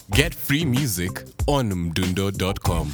Get free music on mdundo.com.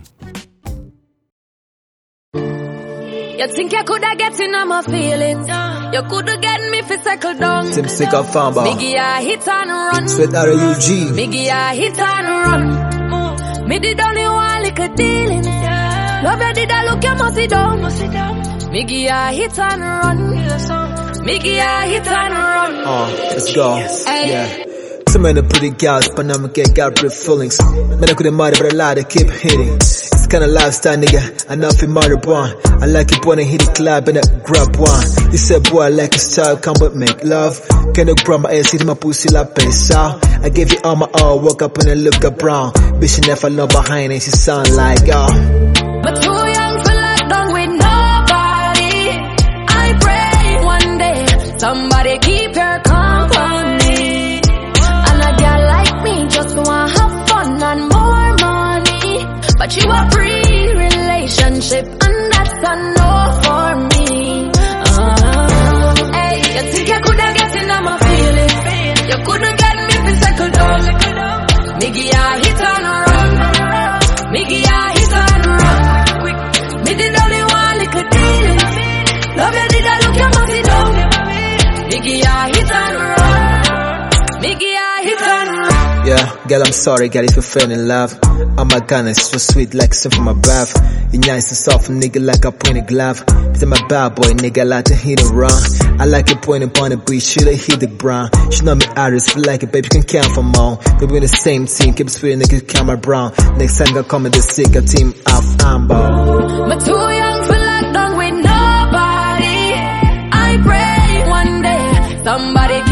You think you coulda get in on my feelings? You coulda get me fi settle down. Tim sick of farmer. Biggie, I hit and run. Sweat out of UG. Biggie, I hit and run. Me did only one little dealings. Love you did I look you must sit down. Biggie, I hit and run. Biggie, I hit and run. Let's go. Hey. Yeah. So many pretty girls, but now I get got real feelings. Man, I couldn't matter, but I lie to keep hitting. It's kinda lifestyle, nigga. I know if you murder one. I like it when I hit the club and I grab one. He said, boy, I like his style, come but make love. Can't look brown, my ass hit my pussy like pesa. I gave you all my all, woke up and I look up brown. Bitch, she never know behind and she sound like, But too young for lockdown with nobody. I pray one day somebody keep your company. And a girl like me just wanna have fun and more money. But you a pre-relationship and that's a no for me. Hey, you think you coulda get in on my feelings? You couldn't get me to settle down. Miggy, I hit and run. Miggy, I hit and run. Me did only one little deal. Love you did I look you must sit down. Miggy, I hit and run. Miggy, I hit and run. yeah, girl, I'm sorry, girl, if you fell in love. Oh my God, it's so sweet, like sin from my bath. You nice and soft, nigga, like I point a glove. It's my bad boy, nigga, I like to hit it wrong. I like it pointing upon the beat, should have hit the ground. She know me Iris, feel like it, baby, you can count for more. But we in the same team, keep it sweet, nigga, camera brown. Next time I come in the sick, a team of Amber. But too young for lockdown with nobody. I pray one day somebody